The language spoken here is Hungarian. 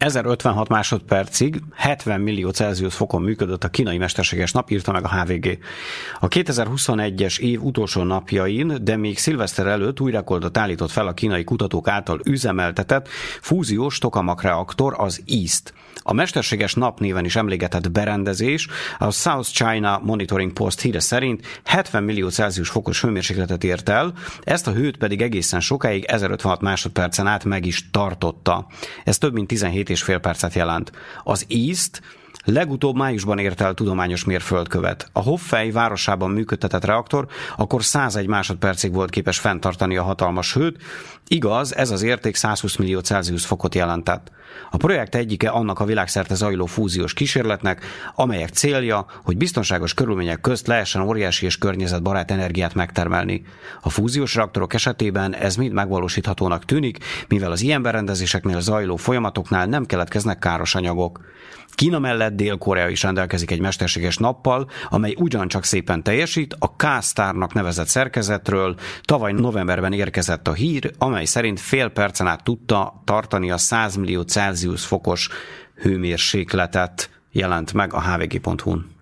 1056 másodpercig 70 millió Celsius fokon működött a kínai mesterséges nap, írta meg a HVG. A 2021-es év utolsó napjain, de még szilveszter előtt új rekordot állított fel a kínai kutatók által üzemeltetett fúziós tokamak reaktor, az EAST. A mesterséges nap néven is emlegetett berendezés a South China Monitoring Post híre szerint 70 millió Celsius fokos hőmérsékletet ért el, ezt a hőt pedig egészen sokáig 1056 másodpercen át meg is tartotta. Ez több mint 17,5 percet jelent. Az EAST legutóbb májusban ért el tudományos mérföldkövet. A Hoffei városában működtetett reaktor akkor 101 másodpercig volt képes fenntartani a hatalmas hőt. Igaz, ez az érték 120 millió Celsius fokot jelentett. A projekt egyike annak a világszerte zajló fúziós kísérletnek, amelyek célja, hogy biztonságos körülmények közt lehessen óriási és környezetbarát energiát megtermelni. A fúziós reaktorok esetében ez mind megvalósíthatónak tűnik, mivel az ilyen berendezéseknél zajló folyamatoknál nem keletkeznek káros anyagok. Kína mellett Dél-Korea is rendelkezik egy mesterséges nappal, amely ugyancsak szépen teljesít, a K-Starnak nevezett szerkezetről tavaly novemberben érkezett a hír, amely szerint fél percen át tudta tartani a 100 millió Celsius fokos hőmérsékletet, jelent meg a hvg.hu-n.